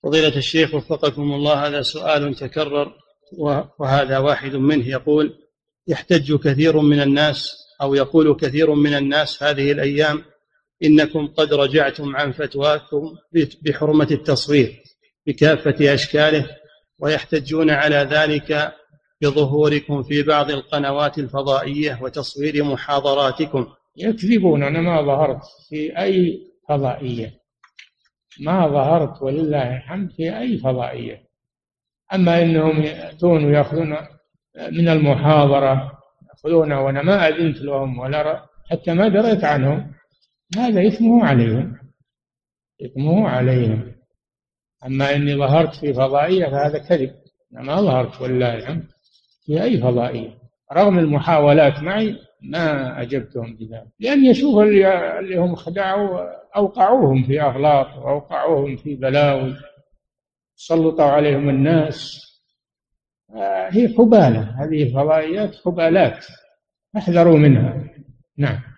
فضيلة الشيخ وفقكم الله، هذا سؤال تكرر وهذا واحد منه. يقول: يحتج كثير من الناس أو يقول كثير من الناس هذه الأيام إنكم قد رجعتم عن فتواكم بحرمة التصوير بكافة أشكاله، ويحتجون على ذلك بظهوركم في بعض القنوات الفضائية وتصوير محاضراتكم. يكذبون، أنا ما ظهرت في أي فضائية، ما ظهرت ولله الحمد في أي فضائية. أما إنهم يأتون ويأخذون من المحاضرة يأخذون وأنا ما أذنت لهم ولا حتى ما دريت عنهم، هذا إثمه عليهم، إثمه عليهم. أما إني ظهرت في فضائية فهذا كذب، أنا ما ظهرت ولله الحمد في أي فضائية، رغم المحاولات معي ما أجبتهم بذلك، لأن يشوف اللي هم خدعوا أوقعوهم في أغلاط وأوقعوهم في بلاوي، سلطوا عليهم الناس. هي حبالة، هذه الفضائيات حبالات، احذروا منها. نعم.